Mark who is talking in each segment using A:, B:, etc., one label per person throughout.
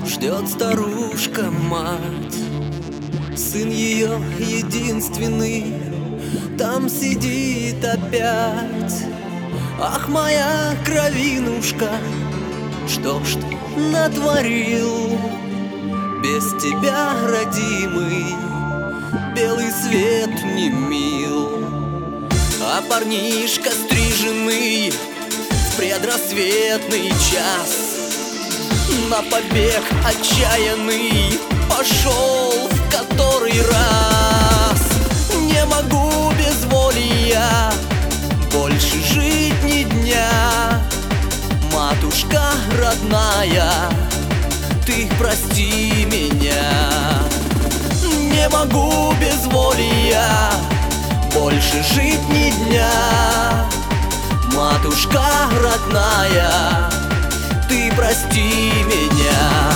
A: Ждет старушка-мать, сын ее единственный там сидит опять. Ах, моя кровинушка, что ж ты натворил? Без тебя, родимый, белый свет не мил. А парнишка стриженный в предрассветный час на побег отчаянный пошел в который раз. Не могу без воли я больше жить ни дня. Матушка родная, ты прости меня. Не могу без воли я больше жить ни дня. Матушка родная, ты прости меня.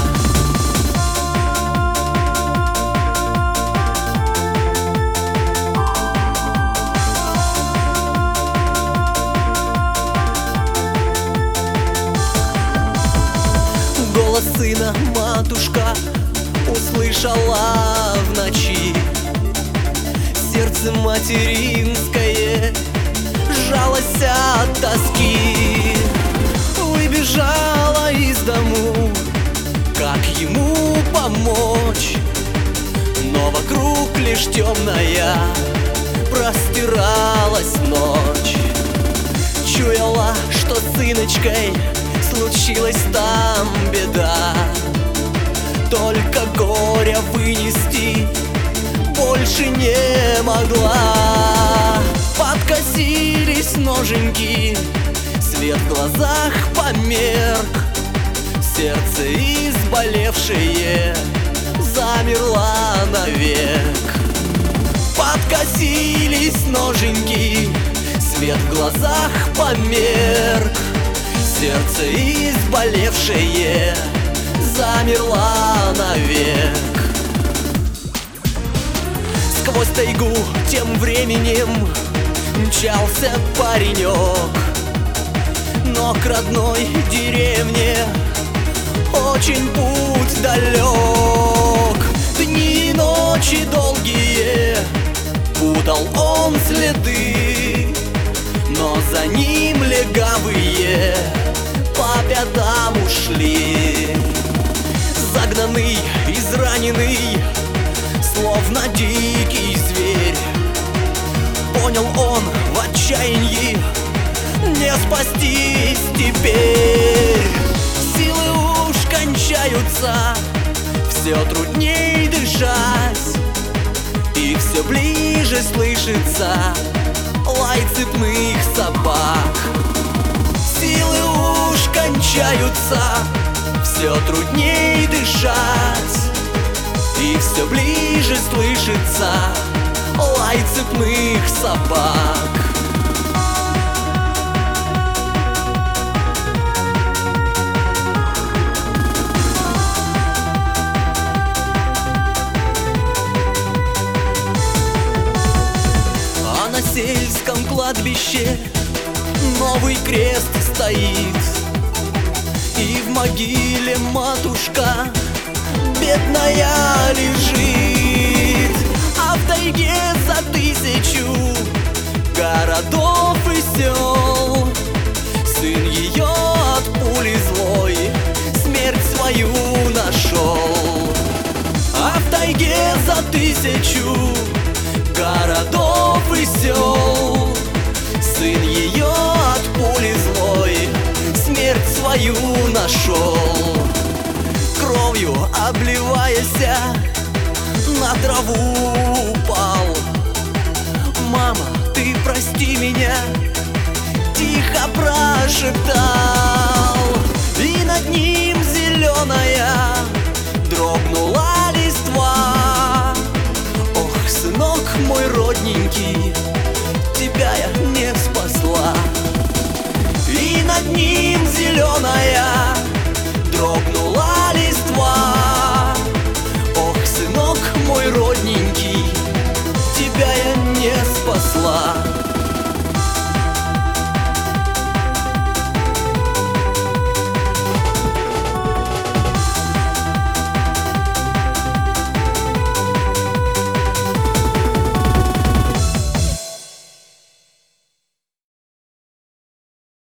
A: Голос сына матушка услышала в ночи. Сердце материнское сжалось от тоски. Выбежала из дому, как ему помочь? Но вокруг лишь темная простиралась ночь. Чуяла, что с сыночкой случилась там беда. Только горя вынести больше не могла. Подкосились ноженьки, свет в глазах померк. Сердце изболевшее замерла навек. Подкосились ноженьки, свет в глазах померк. Сердце изболевшее замерла навек. Сквозь тайгу тем временем мчался паренек, но к родной деревне очень путь далек. Дни и ночи долгие путал он следы, но за ним легавые по пятам ушли. Загнанный, израненный, словно дикий зверь, понял он в отчаянии: не спастись теперь. Силы уж кончаются, все трудней дышать, и все ближе слышится лай цепных собак. Силы уж кончаются, все трудней дышать, и все ближе слышится лай цепных собак. А на сельском кладбище новый крест стоит, и в могиле матушка бедная лежит. А в тайге за 1000 городов и сел сын ее от пули злой смерть свою нашел. А в тайге за 1000 городов и сел сын ее от пули злой смерть свою нашел. Кровью обливаясь, на траву упал. Мама, ты прости меня, тихо прошептал. И над ним зеленая